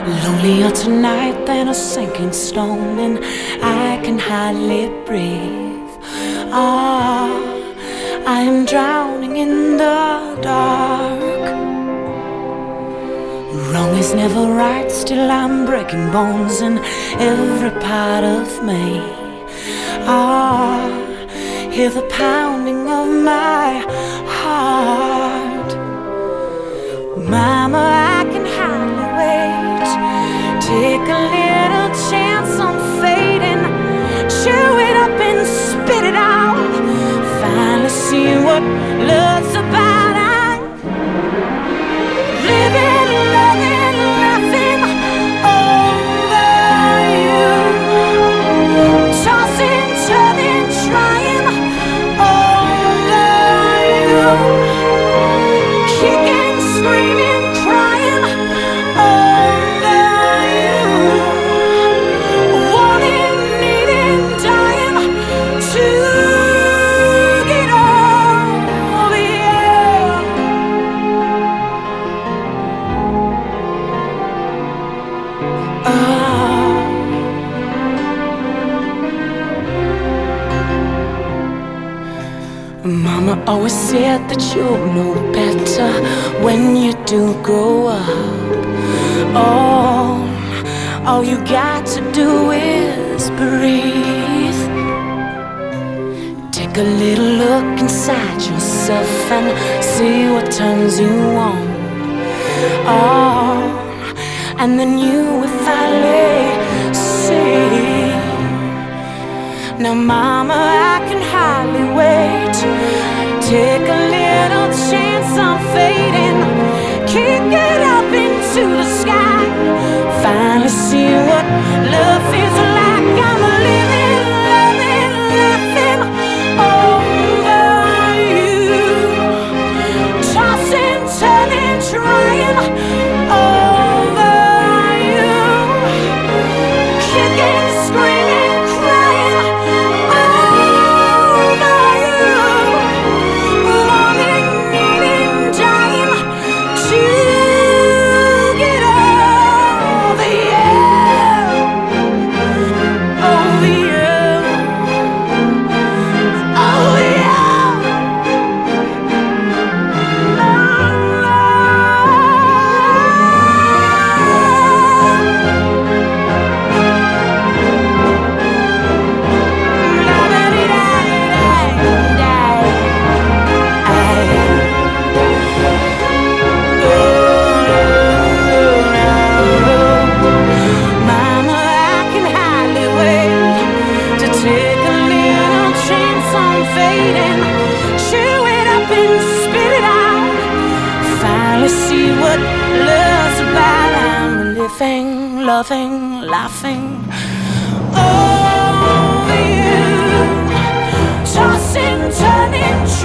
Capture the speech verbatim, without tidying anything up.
Lonelier tonight than a sinking stone, and I can hardly breathe. Ah, I am drowning in the dark. Wrong is never right, still I'm breaking bones in every part of me. Ah, hear the pounding of my heart. Mama, I can hardly wait. Take a little chance on fading. Chew it up and spit it out. Finally see what love's about. I'm living, loving, laughing over you. Tossing, turning, trying over you. Kicking, screaming, crying over you. Wanting, needing, dying to get over you. Oh. Mama always said that you'll know better when you do grow up. Oh, all you got to do is breathe. Take a little look inside yourself and see what turns you on. Oh, and then you will finally see. Now, Mama, I can hardly wait. Take a little chance on fading. Kick it up into the sky. Finally see what love feels like. I'm living, loving, laughing over you. Tossing, turning, trying over you. Kicking, screaming, crying over you. Wanting, needing, dying to get over you. Over you. Over you. Mama, I can hardly wait to take a little chance on fading. Chew it up and spit it out. Finally see what love's about. I'm living, loving, laughing over you. Tossing, turning,